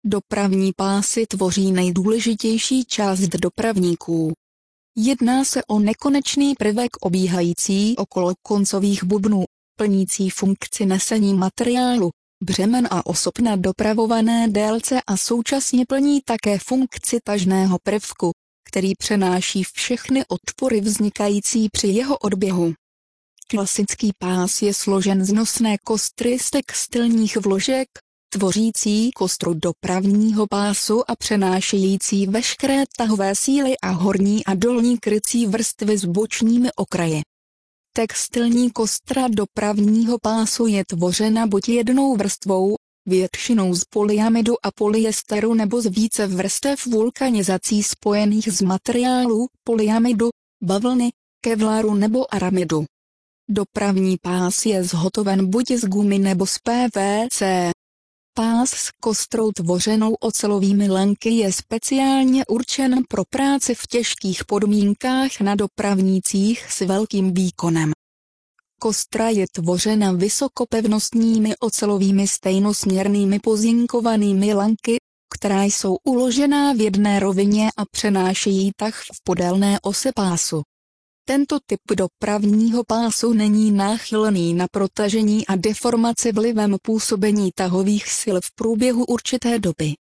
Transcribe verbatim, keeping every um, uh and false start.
Dopravní pásy tvoří nejdůležitější část dopravníků. Jedná se o nekonečný prvek obíhající okolo koncových bubnů, plnící funkci nesení materiálu, břemen a osob na dopravované délce a současně plní také funkci tažného prvku, který přenáší všechny odpory vznikající při jeho odběhu. Klasický pás je složen z nosné kostry z textilních vložek, tvořící kostru dopravního pásu a přenášející veškeré tahové síly a horní a dolní krycí vrstvy s bočními okraji. Textilní kostra dopravního pásu je tvořena buď jednou vrstvou, většinou z polyamidu a polyesteru nebo z více vrstev vulkanizací spojených z materiálů polyamidu, bavlny, kevlaru nebo aramidu. Dopravní pás je zhotoven buď z gumy nebo z P V C. Pás s kostrou tvořenou ocelovými lanky je speciálně určen pro práci v těžkých podmínkách na dopravnících s velkým výkonem. Kostra je tvořena vysokopevnostními ocelovými stejnosměrnými pozinkovanými lanky, která jsou uložená v jedné rovině a přenášejí tah v podélné ose pásu. Tento typ dopravního pásu není náchylný na protažení a deformaci vlivem působení tahových sil v průběhu určité doby.